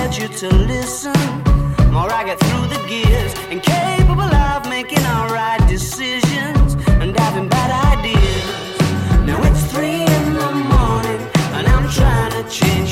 get you to listen, more I get through the gears, incapable of making all right decisions and having bad ideas. Now it's 3 in the morning and I'm trying to change